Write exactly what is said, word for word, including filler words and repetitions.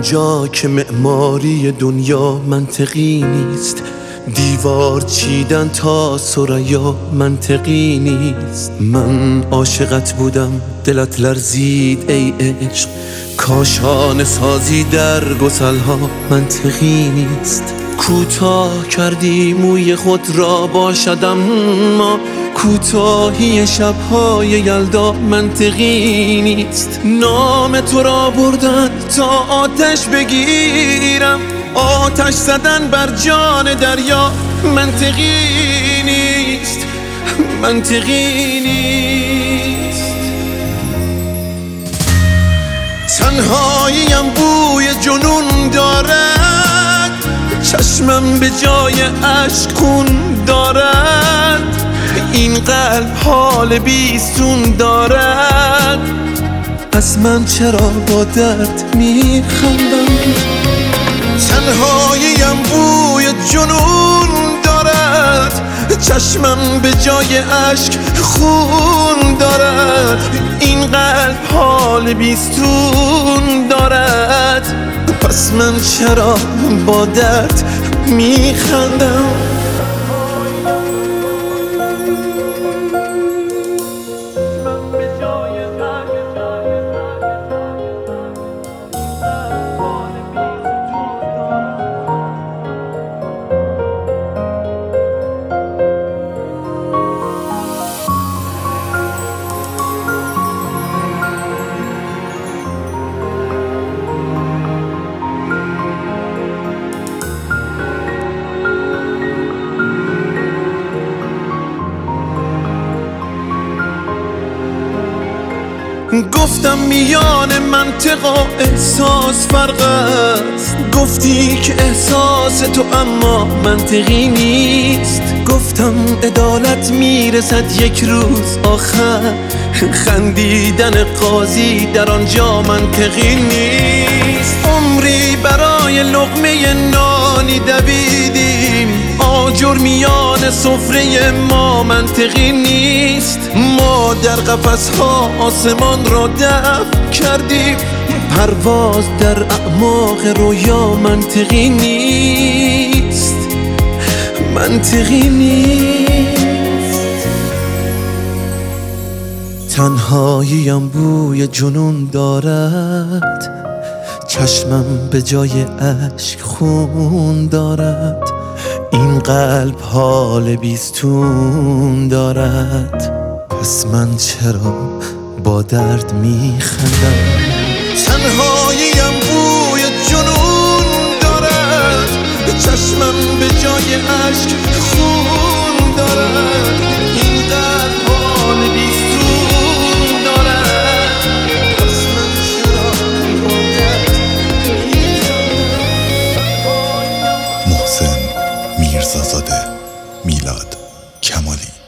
اونجا که معماری دنیا منطقی نیست، دیوار چیدن تا ثریا منطقی نیست. من عاشقت بودم دلت لرزید ای عشق، کاشانه سازی در گسلها منطقی نیست. کوتاه کردی موی خود را باشد اما کوتاهی شب‌های یلدا منطقی نیست. نام تو را بردن تا آتش بگیرم، آتش زدن بر جان دریا منطقی نیست، منطقی نیست. تنهاییم بوی جنون دارد، چشمم به جای اشک خون دارد، این قلب حال بیستون دارد، پس من چرا با درد میخندم؟ تنهاییم بوی جنون دارد، چشمم به جای اشک خون دارد، این قلب حال بیستون دارد، پس من چرا با درد میخندم؟ گفتم میان منطق و احساس فرق است، گفتی که احساس تو اما منطقی نیست. گفتم عدالت میرسد یک روز آخر، خندیدن قاضی در آنجا منطقی نیست. عمری برای لقمه نانی دویدیم، آجر میان سفره ما منطقی نیست. ما در قفس‌ها آسمان را دفع کردیم، پرواز در اعماق رویا منطقی نیست، منطقی نیست. تنهاییم بوی جنون دارد، چشمم به جای اشک خون دارد، این قلب حال بیستون دارد، پس من چرا با درد میخندم؟ تنهاییم بوی جنون دارد، چشمم به جای اشک خون دارد، این قلب حال بیستون دارد، پس من چرا با درد میخندم؟ محسن میرزازاده، میلاد کمالی.